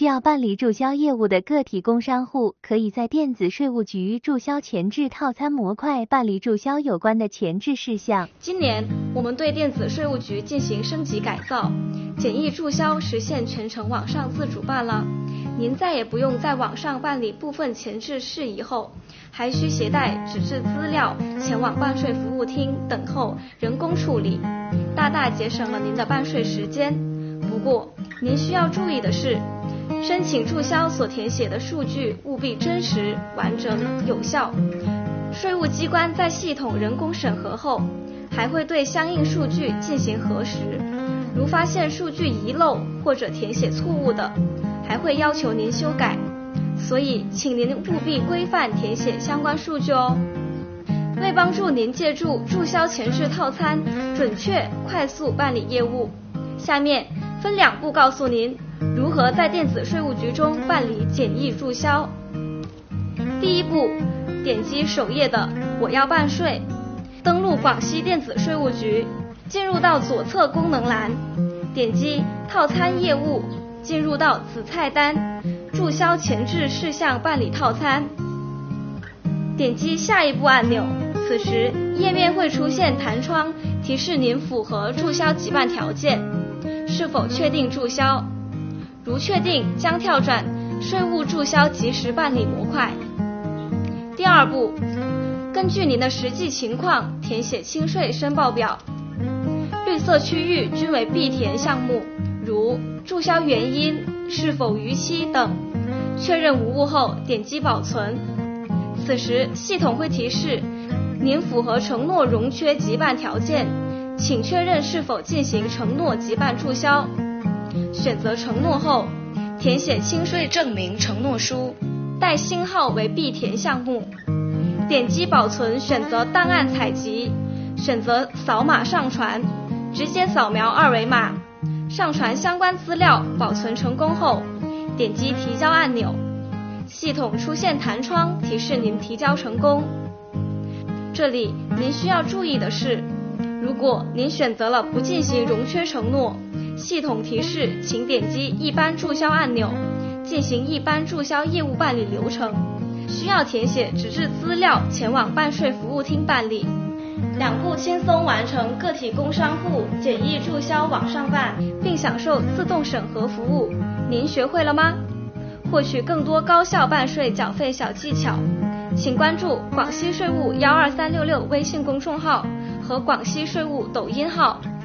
要办理注销业务的个体工商户，可以在电子税务局注销前置套餐模块办理注销有关的前置事项。 今年我们对电子税务局进行升级改造，简易注销实现全程网上自主办了。您再也不用在网上办理部分前置事宜后，还需携带纸质资料前往办税服务厅等候人工处理，大大节省了您的办税时间。不过您需要注意的是，申请注销所填写的数据务必真实、完整、有效。税务机关在系统人工审核后，还会对相应数据进行核实，如发现数据遗漏或者填写错误的，还会要求您修改。所以请您务必规范填写相关数据哦。为帮助您借助注销前置套餐准确快速办理业务，下面分2步告诉您如何在电子税务局中办理简易注销。第1步，点击首页的我要办税，登录广西电子税务局，进入到左侧功能栏，点击套餐业务，进入到子菜单注销前置事项办理套餐，点击下一步按钮。此时页面会出现弹窗，提示您符合注销即办条件，是否确定注销。如确定，将跳转税务注销即时办理模块。第2步，根据您的实际情况填写清税申报表，绿色区域均为必填项目，如注销原因、是否逾期等。确认无误后，点击保存。此时系统会提示您符合承诺融缺即办条件，请确认是否进行承诺即办注销。选择承诺后，填写清税证明承诺书，带星号为必填项目。点击保存，选择档案采集，选择扫码上传，直接扫描2维码，上传相关资料。保存成功后，点击提交按钮，系统出现弹窗提示您提交成功。这里您需要注意的是，如果您选择了不进行融缺承诺，系统提示请点击一般注销按钮，进行一般注销业务办理流程，需要填写纸质资料前往办税服务厅办理。2步轻松完成个体工商户简易注销网上办，并享受自动审核服务。您学会了吗？获取更多高效办税缴费小技巧，请关注广西税务12366微信公众号和广西税务抖音号。